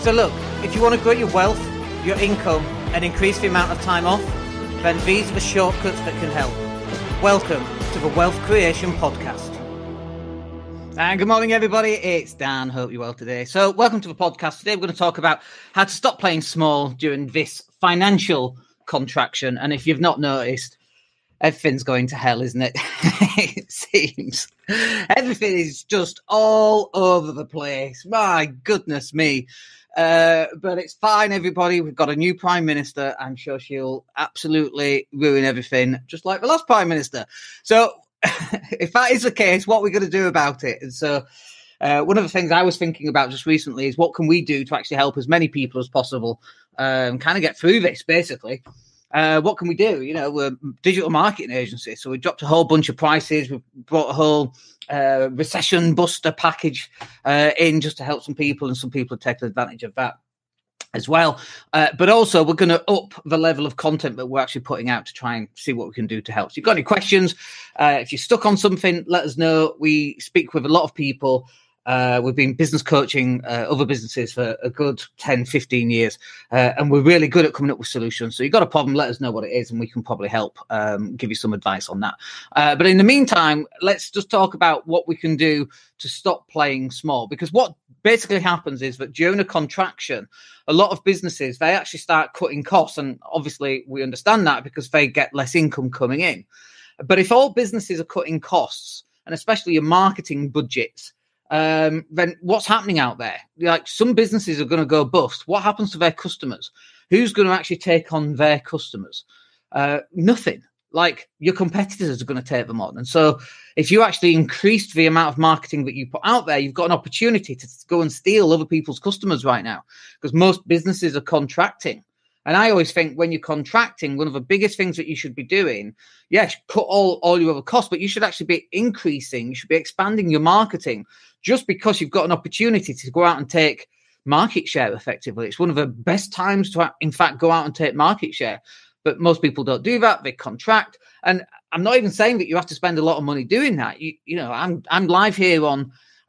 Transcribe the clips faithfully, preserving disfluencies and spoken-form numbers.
So look, if you want to grow your wealth, your income, and increase the amount of time off, then these are the shortcuts that can help. Welcome to the Wealth Creation Podcast. And good morning, everybody. It's Dan. Hope you're well today. So welcome to the podcast. Today we're going to talk about how to stop playing small during this financial contraction. And if you've not noticed, everything's going to hell, isn't it? It seems. Everything is just all over the place. My goodness me. Uh, but it's fine, everybody. We've got a new Prime Minister. I'm sure she'll absolutely ruin everything, just like the last Prime Minister. So if that is the case, what are we going to do about it? And so uh, one of the things I was thinking about just recently is what can we do to actually help as many people as possible um, kind of get through this, basically. Uh, what can we do? You know, we're a digital marketing agency, so we dropped a whole bunch of prices. We brought a whole uh, recession buster package uh, in just to help some people, and some people have taken advantage of that as well. Uh, but also, we're going to up the level of content that we're actually putting out to try and see what we can do to help. So if you've got any questions, uh, if you're stuck on something, let us know. We speak with a lot of people. Uh, we've been business coaching uh, other businesses for a good ten, fifteen years, uh, and we're really good at coming up with solutions. So you've got a problem, let us know what it is, and we can probably help um, give you some advice on that. Uh, but in the meantime, let's just talk about what we can do to stop playing small. Because what basically happens is that during a contraction, a lot of businesses, they actually start cutting costs. And obviously we understand that because they get less income coming in. But if all businesses are cutting costs, and especially your marketing budgets, Um, then what's happening out there? Like, some businesses are going to go bust. What happens to their customers? Who's going to actually take on their customers? Uh, nothing. Like, your competitors are going to take them on. And so if you actually increased the amount of marketing that you put out there, you've got an opportunity to go and steal other people's customers right now, because most businesses are contracting. And I always think when you're contracting, one of the biggest things that you should be doing, yes, cut all, all your other costs, but you should actually be increasing, you should be expanding your marketing, just because you've got an opportunity to go out and take market share effectively. It's one of the best times to, in fact, go out and take market share. But most people don't do that. They contract. And I'm not even saying that you have to spend a lot of money doing that. You, you know, I'm I'm live here on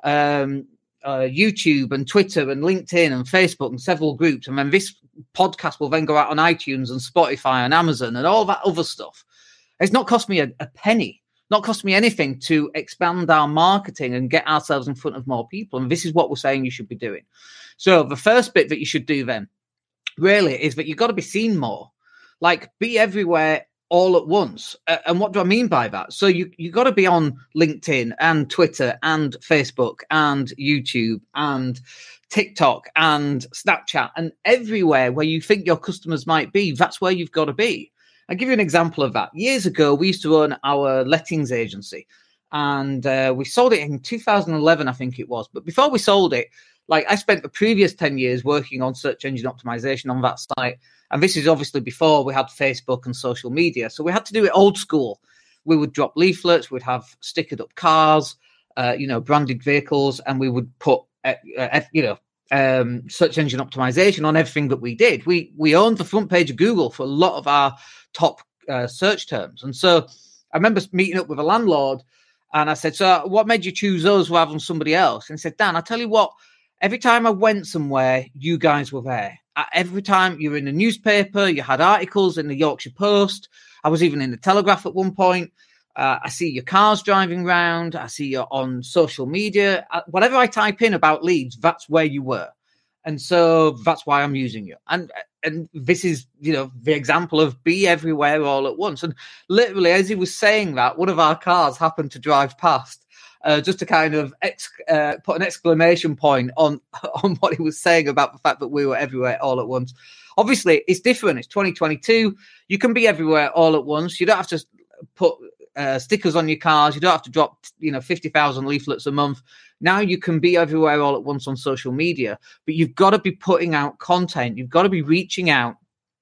um, uh, YouTube and Twitter and LinkedIn and Facebook and several groups. And then this podcast will then go out on iTunes and Spotify and Amazon and all that other stuff. It's not cost me a, a penny. Not cost me anything to expand our marketing and get ourselves in front of more people. And this is what we're saying you should be doing. So the first bit that you should do then really is that you've got to be seen more. Like, be everywhere all at once. Uh, and what do I mean by that? So you, you've got to be on LinkedIn and Twitter and Facebook and YouTube and TikTok and Snapchat and everywhere where you think your customers might be. That's where you've got to be. I'll give you an example of that. Years ago, we used to run our lettings agency, and uh, we sold it in two thousand eleven, I think it was. But before we sold it, like, I spent the previous ten years working on search engine optimization on that site. And this is obviously before we had Facebook and social media. So we had to do it old school. We would drop leaflets, we'd have stickered up cars, uh, you know, branded vehicles, and we would put, uh, uh, you know, um, search engine optimization on everything that we did. We we owned the front page of Google for a lot of our top uh, search terms. And so I remember meeting up with a landlord, and I said, so what made you choose us rather than somebody else? And he said, Dan, I tell you what, every time I went somewhere, you guys were there. Every time you were in the newspaper, you had articles in the Yorkshire Post. I was even in the Telegraph at one point. Uh, I see your cars driving around. I see you on social media. Uh, whatever I type in about Leeds, that's where you were. And so that's why I'm using you. And and this is, you know, the example of be everywhere all at once. And literally, as he was saying that, one of our cars happened to drive past, uh, just to kind of ex- uh, put an exclamation point on, on what he was saying about the fact that we were everywhere all at once. Obviously, it's different. It's twenty twenty-two. You can be everywhere all at once. You don't have to put uh, stickers on your cars. You don't have to drop, you know, fifty thousand leaflets a month. Now you can be everywhere all at once on social media, but you've got to be putting out content. You've got to be reaching out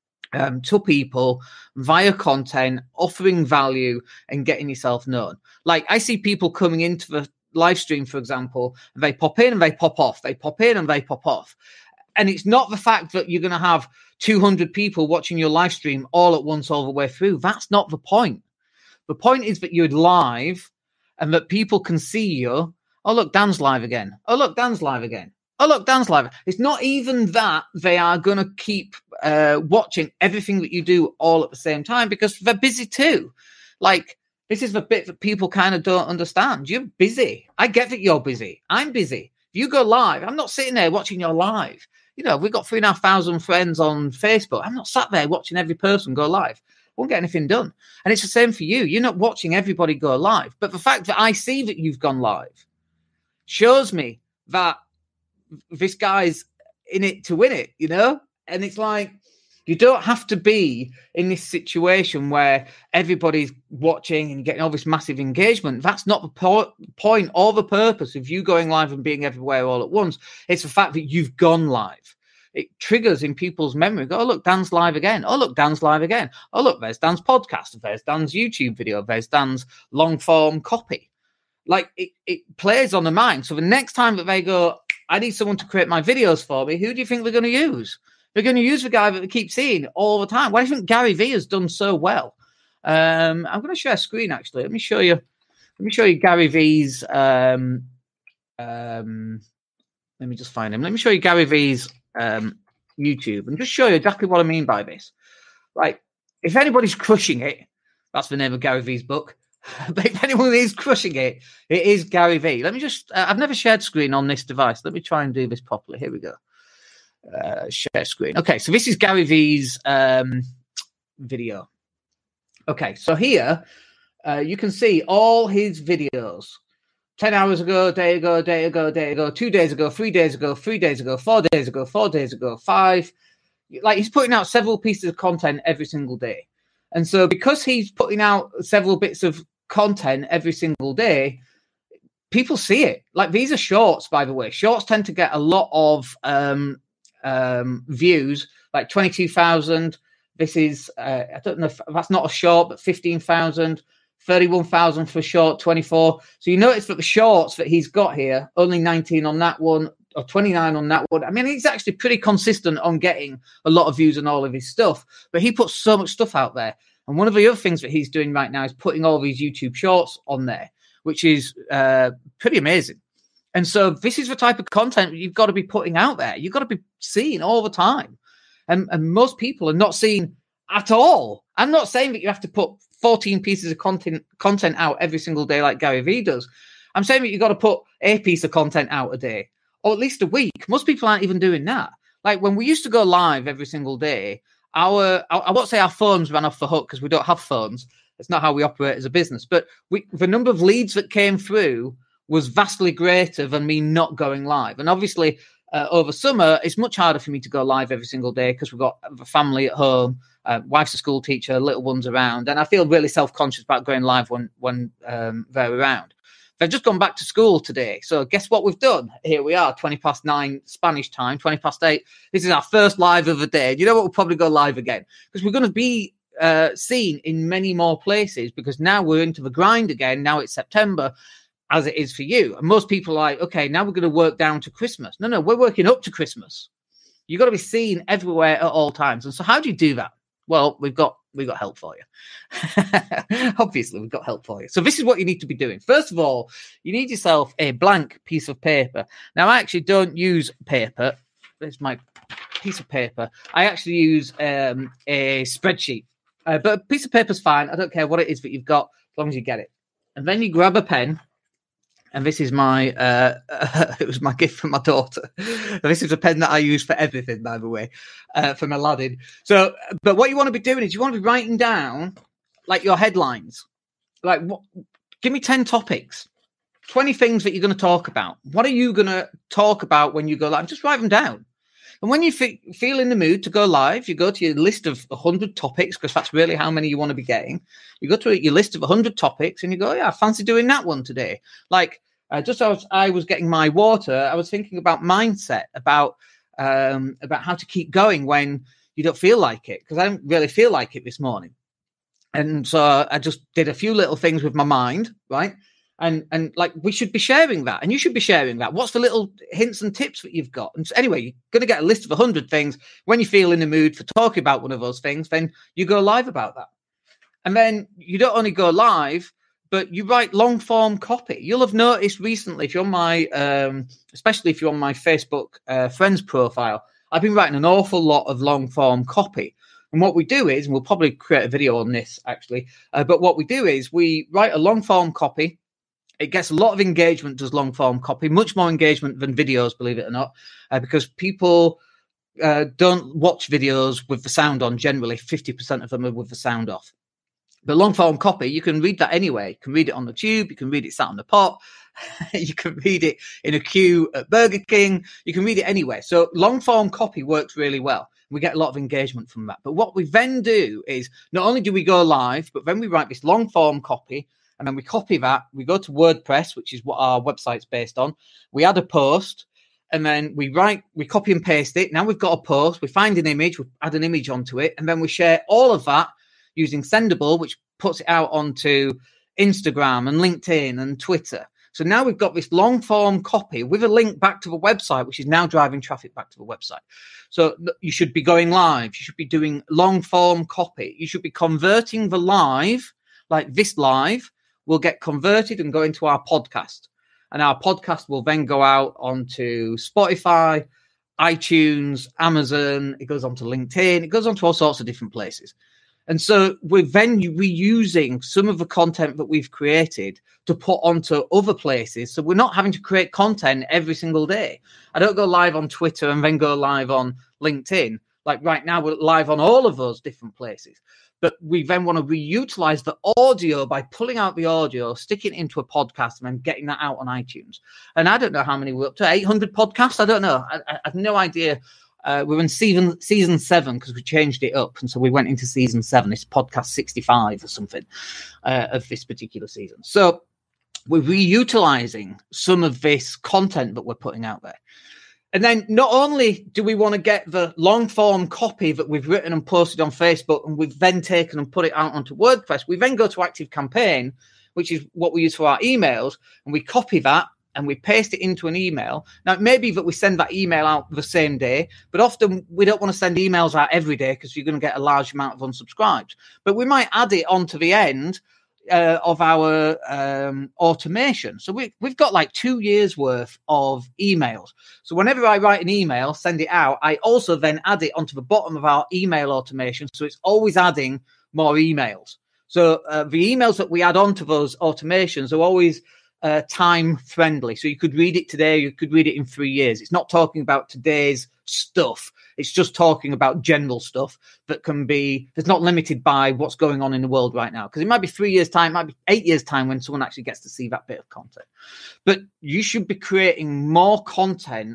um, to people via content, offering value and getting yourself known. Like, I see people coming into the live stream, for example, and they pop in and they pop off. They pop in and they pop off. And it's not the fact that you're going to have two hundred people watching your live stream all at once all the way through. That's not the point. The point is that you're live and that people can see you. Oh, look, Dan's live again. Oh, look, Dan's live again. Oh, look, Dan's live. It's not even that they are going to keep uh, watching everything that you do all at the same time, because they're busy too. Like, this is the bit that people kind of don't understand. You're busy. I get that you're busy. I'm busy. If you go live, I'm not sitting there watching your live. You know, we've got three and a half thousand friends on Facebook. I'm not sat there watching every person go live. I won't get anything done. And it's the same for you. You're not watching everybody go live. But the fact that I see that you've gone live shows me that this guy's in it to win it, you know? And it's like, you don't have to be in this situation where everybody's watching and getting all this massive engagement. That's not the po- point or the purpose of you going live and being everywhere all at once. It's the fact that you've gone live. It triggers in people's memory. Go, oh, look, Dan's live again. Oh, look, Dan's live again. Oh, look, there's Dan's podcast. There's Dan's YouTube video. There's Dan's long form copy. Like, it, it plays on the mind. So the next time that they go, I need someone to create my videos for me, who do you think they're going to use? They're going to use the guy that they keep seeing all the time. Why do you think Gary Vee has done so well? Um, I'm going to share a screen, actually. Let me show you. Let me show you Gary Vee's. Um, um, let me just find him. Let me show you Gary Vee's um, YouTube and just show you exactly what I mean by this. Right. If anybody's crushing it, that's the name of Gary Vee's book. But if anyone is crushing it, it is Gary Vee. Let me just, uh, I've never shared screen on this device. Let me try and do this properly. Here we go. Uh, share screen. Okay, so this is Gary Vee's um, video. Okay, so here uh, you can see all his videos. ten hours ago, day ago, day ago, day ago, two days ago, three days ago, three days ago, four days ago, four days ago, five. Like, he's putting out several pieces of content every single day. And so because he's putting out several bits of content every single day, people see it. Like, these are shorts, by the way. Shorts tend to get a lot of um, um, views, like twenty-two thousand. This is, uh, I don't know if that's not a short, but fifteen thousand, thirty-one thousand for short, twenty-four. So you notice that the shorts that he's got here, only nineteen on that one, or twenty-nine on that one. I mean, he's actually pretty consistent on getting a lot of views on all of his stuff, but he puts so much stuff out there. And one of the other things that he's doing right now is putting all these YouTube shorts on there, which is uh, pretty amazing. And so this is the type of content you've got to be putting out there. You've got to be seeing all the time. And, and most people are not seeing at all. I'm not saying that you have to put fourteen pieces of content content out every single day like Gary Vee does. I'm saying that you've got to put a piece of content out a day, or at least a week. Most people aren't even doing that. Like, when we used to go live every single day, Our, I won't say our phones ran off the hook because we don't have phones. It's not how we operate as a business. But we, the number of leads that came through was vastly greater than me not going live. And obviously, uh, over summer, it's much harder for me to go live every single day because we've got a family at home, uh, wife's a school teacher, little ones around. And I feel really self-conscious about going live when, when um, they're around. They've just gone back to school today. So guess what we've done? Here we are, twenty past nine Spanish time, twenty past eight. This is our first live of the day. You know what? We'll probably go live again because we're going to be uh, seen in many more places because now we're into the grind again. Now it's September, as it is for you. And most people are like, okay, now we're going to work down to Christmas. No, no, we're working up to Christmas. You've got to be seen everywhere at all times. And so how do you do that? Well, we've got we've got help for you. Obviously, we've got help for you. So this is what you need to be doing. First of all, you need yourself a blank piece of paper. Now, I actually don't use paper. There's my piece of paper. I actually use um, a spreadsheet. Uh, but a piece of paper's fine. I don't care what it is that you've got, as long as you get it. And then you grab a pen. And this is my, uh, uh, it was my gift from my daughter. This is a pen that I use for everything, by the way, uh, from Aladdin. So, but what you want to be doing is you want to be writing down, like, your headlines. Like, what, give me ten topics, twenty things that you're going to talk about. What are you going to talk about when you go live? Just write them down. And when you f- feel in the mood to go live, you go to your list of one hundred topics, because that's really how many you want to be getting. You go to your list of one hundred topics and you go, yeah, I fancy doing that one today. Like, uh, just as I was getting my water, I was thinking about mindset, about um, about how to keep going when you don't feel like it, because I don't really feel like it this morning. And so I just did a few little things with my mind, right? And and like, we should be sharing that, and you should be sharing that. What's the little hints and tips that you've got? And so anyway, you're going to get a list of one hundred things. When you feel in the mood for talking about one of those things, then you go live about that. And then you don't only go live, but you write long form copy. You'll have noticed recently, if you're on my, um, especially if you're on my Facebook uh, friends profile, I've been writing an awful lot of long form copy. And what we do is, and we'll probably create a video on this actually, uh, but what we do is we write a long form copy. It gets a lot of engagement, does long form copy, much more engagement than videos, believe it or not, uh, because people uh, don't watch videos with the sound on. Generally, fifty percent of them are with the sound off. But long form copy, you can read that anyway. You can read it on the tube. You can read it sat on the pot. You can read it in a queue at Burger King. You can read it anywhere. So long form copy works really well. We get a lot of engagement from that. But what we then do is not only do we go live, but then we write this long form copy. And then we copy that, we go to WordPress, which is what our website's based on. We add a post, and then we write, we copy and paste it. Now we've got a post, we find an image, we add an image onto it, and then we share all of that using Sendable, which puts it out onto Instagram and LinkedIn and Twitter. So now we've got this long form copy with a link back to the website, which is now driving traffic back to the website. So you should be going live. You should be doing long form copy. You should be converting the live, like this live, will get converted and go into our podcast. And our podcast will then go out onto Spotify, iTunes, Amazon. It goes onto LinkedIn. It goes onto all sorts of different places. And so we're then reusing some of the content that we've created to put onto other places. So we're not having to create content every single day. I don't go live on Twitter and then go live on LinkedIn. Like right now, we're live on all of those different places. But we then want to reutilize the audio by pulling out the audio, sticking it into a podcast, and then getting that out on iTunes. And I don't know how many we're up to, eight hundred podcasts? I don't know. I, I have no idea. Uh, we're in season season seven because we changed it up. And so we went into season seven. It's podcast sixty-five or something uh, of this particular season. So we're reutilizing some of this content that we're putting out there. And then not only do we want to get the long form copy that we've written and posted on Facebook, and we've then taken and put it out onto WordPress, we then go to ActiveCampaign, which is what we use for our emails, and we copy that and we paste it into an email. Now, it may be that we send that email out the same day, but often we don't want to send emails out every day because you're going to get a large amount of unsubscribes. But we might add it onto the end Uh, of our um, automation. So we, we've got like two years worth of emails. So whenever I write an email, send it out, I also then add it onto the bottom of our email automation. So it's always adding more emails. So uh, the emails that we add onto those automations are always uh, time friendly. So you could read it today, you could read it in three years. It's not talking about today's stuff. It's just talking about general stuff that can be, that's not limited by what's going on in the world right now. Because it might be three years' time, it might be eight years' time when someone actually gets to see that bit of content. But you should be creating more content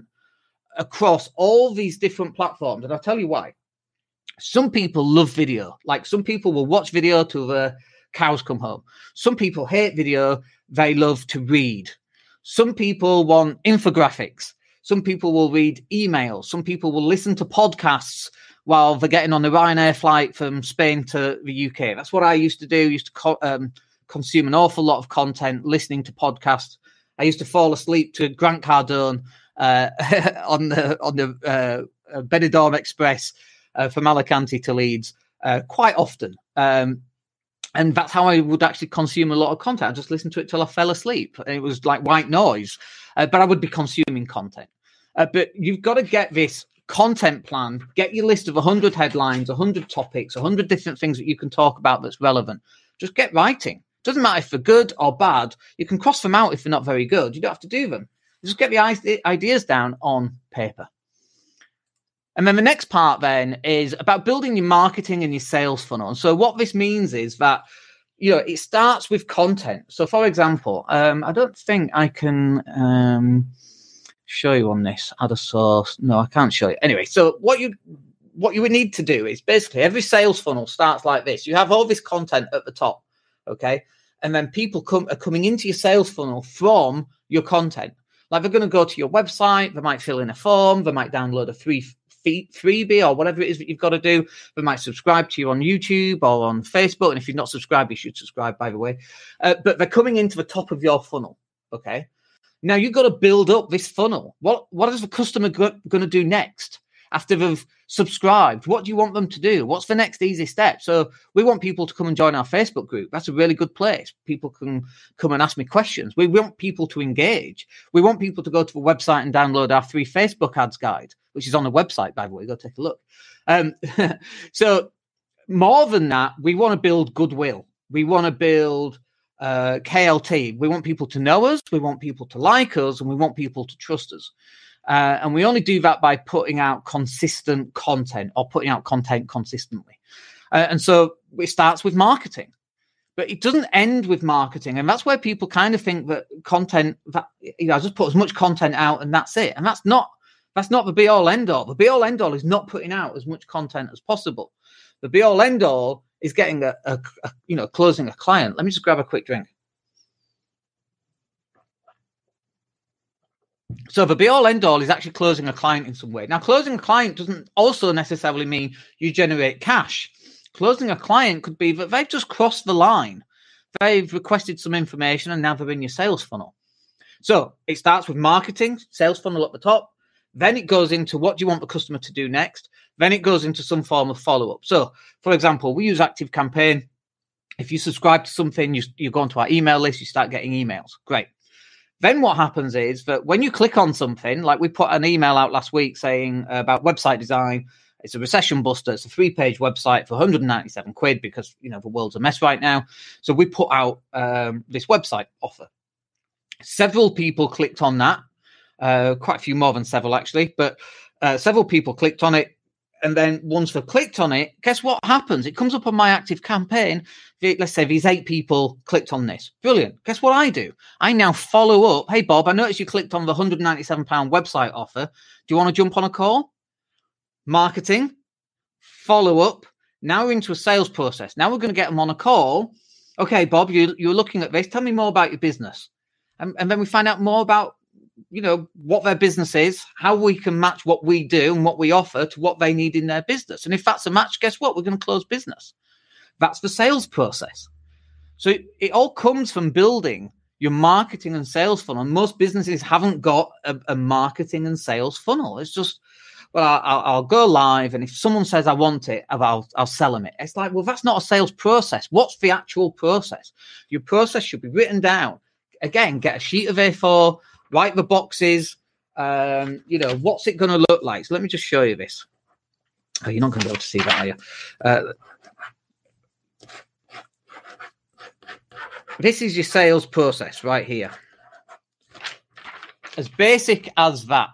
across all these different platforms. And I'll tell you why. Some people love video. Like some people will watch video till the cows come home. Some people hate video. They love to read. Some people want infographics. Some people will read emails. Some people will listen to podcasts while they're getting on the Ryanair flight from Spain to the U K. That's what I used to do. I used to co- um, consume an awful lot of content, listening to podcasts. I used to fall asleep to Grant Cardone uh, on the on the uh, Benidorm Express uh, from Alicante to Leeds uh, quite often. Um, and that's how I would actually consume a lot of content. I just listened to it till I fell asleep. It was like white noise, uh, but I would be consuming content. Uh, but you've got to get this content plan, get your list of one hundred headlines, one hundred topics, one hundred different things that you can talk about that's relevant. Just get writing. Doesn't matter if they're good or bad. You can cross them out if they're not very good. You don't have to do them. Just get the ideas down on paper. And then the next part then is about building your marketing and your sales funnel. And so what this means is that, you know, it starts with content. So for example, um, I don't think I can um, show you on this, add a source. No, I can't show you. Anyway, so what you what you would need to do is basically every sales funnel starts like this. You have all this content at the top, okay? And then people come are coming into your sales funnel from your content. Like they're going to go to your website, they might fill in a form, they might download a free freebie or whatever it is that you've got to do. They might subscribe to you on YouTube or on Facebook. And if you're not subscribed, you should subscribe, by the way. Uh, but they're coming into the top of your funnel, okay? Now you've got to build up this funnel. What, what is the customer go- going to do next? after they've subscribed, what do you want them to do? What's the next easy step? So we want people to come and join our Facebook group. That's a really good place. People can come and ask me questions. We want people to engage. We want people to go to the website and download our free Facebook ads guide, which is on the website, by the way. Go take a look. Um, so more than that, we want to build goodwill. We want to build uh, K L T. We want people to know us. We want people to like us, and we want people to trust us. Uh, and we only do that by putting out consistent content or putting out content consistently. Uh, and so it starts with marketing, but it doesn't end with marketing. And that's where people kind of think that content, that, you know, I just put as much content out and that's it. And that's not, that's not the be all end all. The be all end all is not putting out as much content as possible. The be all end all is getting a, a, a, you know, closing a client. Let me just grab a quick drink. So the be-all, end-all is actually closing a client in some way. Now, closing a client doesn't also necessarily mean you generate cash. Closing a client could be that they've just crossed the line. They've requested some information and now they're in your sales funnel. So it starts with marketing, sales funnel at the top. Then it goes into what do you want the customer to do next. Then it goes into some form of follow-up. So, for example, we use ActiveCampaign. If you subscribe to something, you, you go onto our email list, you start getting emails. Great. Then what happens is that when you click on something, like we put an email out last week saying uh, about website design, it's a recession buster, it's a three-page website for one hundred ninety-seven quid because, you know, the world's a mess right now. So we put out um, this website offer. Several people clicked on that, uh, quite a few more than several actually, but uh, several people clicked on it. And then once they've clicked on it, guess what happens? It comes up on my ActiveCampaign. Let's say these eight people clicked on this. Brilliant. Guess what I do? I now follow up. Hey, Bob, I noticed you clicked on the one hundred ninety-seven pound website offer. Do you want to jump on a call? Marketing, follow up. Now we're into a sales process. Now we're going to get them on a call. Okay, Bob, you, you're looking at this. Tell me more about your business. And, and then we find out more about, you know, what their business is, how we can match what we do and what we offer to what they need in their business. And if that's a match, guess what? We're going to close business. That's the sales process. So it, it all comes from building your marketing and sales funnel. And most businesses haven't got a, a marketing and sales funnel. It's just, well, I'll, I'll go live. And if someone says I want it, I'll, I'll sell them it. It's like, well, that's not a sales process. What's the actual process? Your process should be written down. Again, get a sheet of A four, write the boxes, um, you know, what's it going to look like? So let me just show you this. Oh, you're not going to be able to see that, are you? Uh, this is your sales process right here. As basic as that.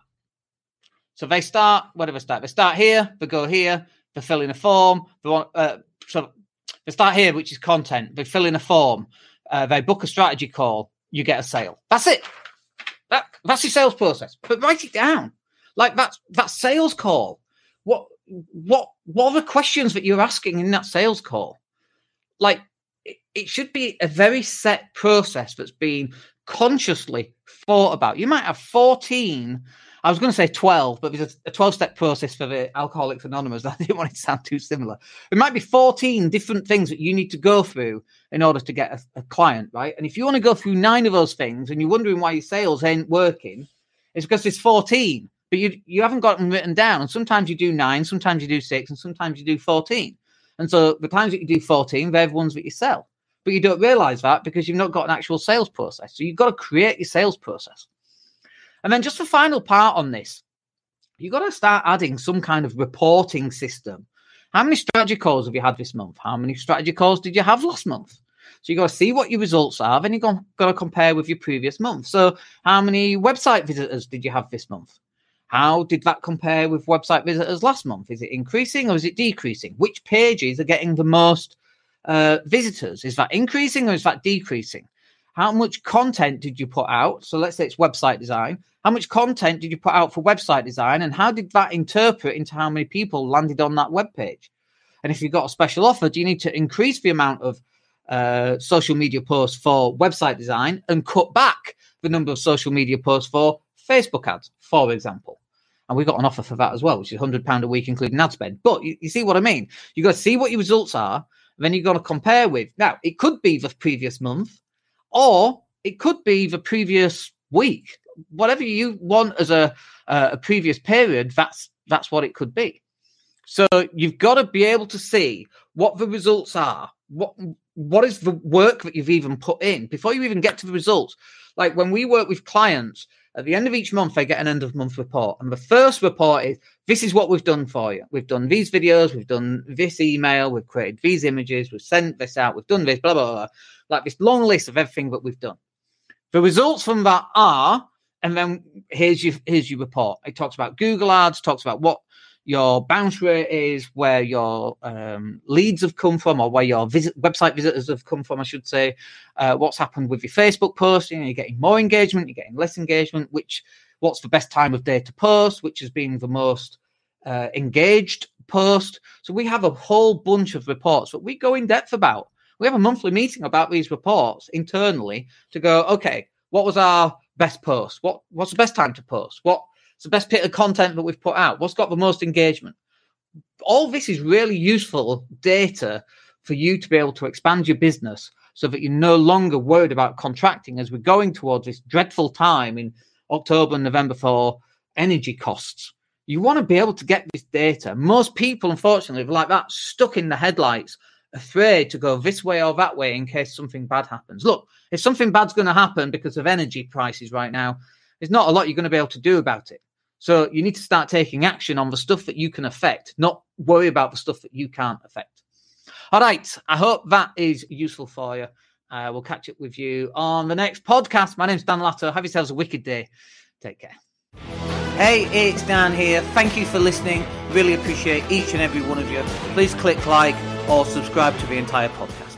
So they start, where do they start? They start here, they go here, they fill in a form. They want, uh, so they start here, which is content. They fill in a form. Uh, they book a strategy call. You get a sale. That's it. That, that's your sales process. But write it down. Like that's that sales call. What what what are the questions that you're asking in that sales call? Like it, it should be a very set process that's been consciously thought about. You might have fourteen. I was going to say twelve, but there's a twelve-step process for the Alcoholics Anonymous. I didn't want it to sound too similar. It might be fourteen different things that you need to go through in order to get a, a client, right? And if you want to go through nine of those things and you're wondering why your sales ain't working, it's because there's fourteen, but you you haven't got them written down. And sometimes you do nine, sometimes you do six, and sometimes you do fourteen. And so the times that you do fourteen, they're the ones that you sell. But you don't realize that because you've not got an actual sales process. So you've got to create your sales process. And then just the final part on this, you've got to start adding some kind of reporting system. How many strategy calls have you had this month? How many strategy calls did you have last month? So you've got to see what your results are. Then you've got, got to compare with your previous month. So how many website visitors did you have this month? How did that compare with website visitors last month? Is it increasing or is it decreasing? Which pages are getting the most uh, visitors? Is that increasing or is that decreasing? How much content did you put out? So let's say it's website design. How much content did you put out for website design? And how did that interpret into how many people landed on that web page? And if you've got a special offer, do you need to increase the amount of uh, social media posts for website design and cut back the number of social media posts for Facebook ads, for example? And we've got an offer for that as well, which is one hundred pounds a week, including ad spend. But you, you see what I mean? You've got to see what your results are. Then you've got to compare with. Now, it could be the previous month, or it could be the previous week. Whatever you want as a, uh, a previous period, that's that's what it could be. So you've got to be able to see what the results are. What what is the work that you've even put in before you even get to the results? Like when we work with clients, at the end of each month, they get an end of month report. And the first report is, this is what we've done for you. We've done these videos, we've done this email, we've created these images, we've sent this out, we've done this, blah, blah, blah. Like this long list of everything that we've done. The results from that are, and then here's your, here's your report. It talks about Google Ads, talks about what your bounce rate is, where your um, leads have come from, or where your visit, website visitors have come from, I should say. Uh, what's happened with your Facebook posting? You're getting more engagement, you're getting less engagement. Which, what's the best time of day to post? Which has been the most uh, engaged post? So we have a whole bunch of reports that we go in depth about. We have a monthly meeting about these reports internally to go, okay, what was our best post? What what's the best time to post? What It's the best bit of content that we've put out? What's got the most engagement? All this is really useful data for you to be able to expand your business so that you're no longer worried about contracting as we're going towards this dreadful time in October and November for energy costs. You want to be able to get this data. Most people, unfortunately, are like that, stuck in the headlights, afraid to go this way or that way in case something bad happens. Look, if something bad's going to happen because of energy prices right now, there's not a lot you're going to be able to do about it. So you need to start taking action on the stuff that you can affect, not worry about the stuff that you can't affect. All right. I hope that is useful for you. Uh, we'll catch up with you on the next podcast. My name's Dan Latto. Have yourselves a wicked day. Take care. Hey, it's Dan here. Thank you for listening. Really appreciate each and every one of you. Please click like or subscribe to the entire podcast.